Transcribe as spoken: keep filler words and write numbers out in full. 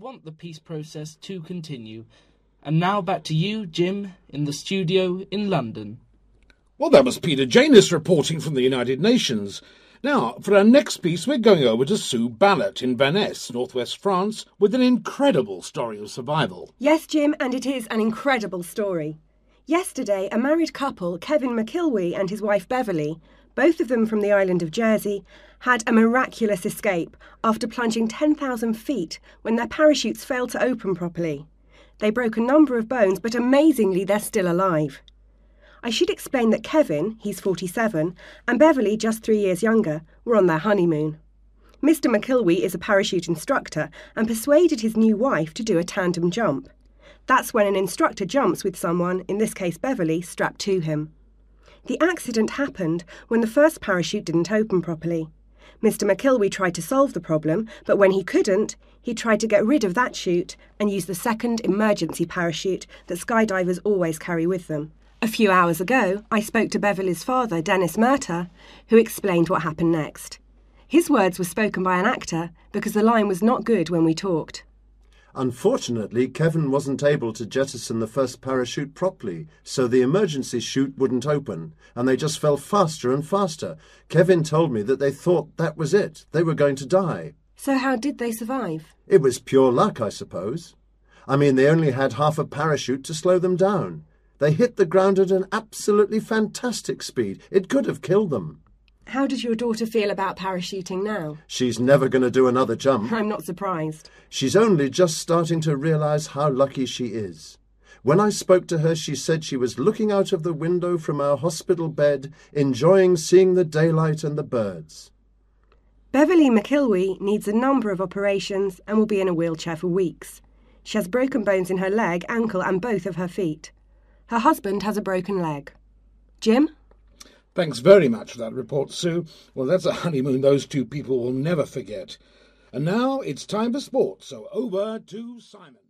want the peace process to continue. And now back to you, Jim, in the studio in London. Well, that was Peter Janis reporting from the United Nations. Now, for our next piece, we're going over to Sue Ballot in Vannes, northwest France, with an incredible story of survival. Yes, Jim, and it is an incredible story. Yesterday, a married couple, Kevin McIlwee and his wife Beverly, both of them from the island of Jersey, had a miraculous escape after plunging ten thousand feet when their parachutes failed to open properly. They broke a number of bones, but amazingly they're still alive. I should explain that Kevin, he's forty-seven, and Beverly, just three years younger, were on their honeymoon. Mister McIlwee is a parachute instructor and persuaded his new wife to do a tandem jump. That's when an instructor jumps with someone, in this case Beverly, strapped to him. The accident happened when the first parachute didn't open properly. Mister McIlwee tried to solve the problem, but when he couldn't, he tried to get rid of that chute and use the second emergency parachute that skydivers always carry with them. A few hours ago, I spoke to Beverly's father, Dennis Murtagh, who explained what happened next. His words were spoken by an actor because the line was not good when we talked. Unfortunately, Kevin wasn't able to jettison the first parachute properly, so the emergency chute wouldn't open, and they just fell faster and faster. Kevin told me that they thought that was it. They were going to die. So how did they survive? It was pure luck, I suppose. I mean, they only had half a parachute to slow them down. They hit the ground at an absolutely fantastic speed. It could have killed them. How does your daughter feel about parachuting now? She's never going to do another jump. I'm not surprised. She's only just starting to realise how lucky she is. When I spoke to her, she said she was looking out of the window from our hospital bed, enjoying seeing the daylight and the birds. Beverly McIlwee needs a number of operations and will be in a wheelchair for weeks. She has broken bones in her leg, ankle and both of her feet. Her husband has a broken leg. Jim? Thanks very much for that report, Sue. Well, that's a honeymoon those two people will never forget. And now it's time for sport, so over to Simon.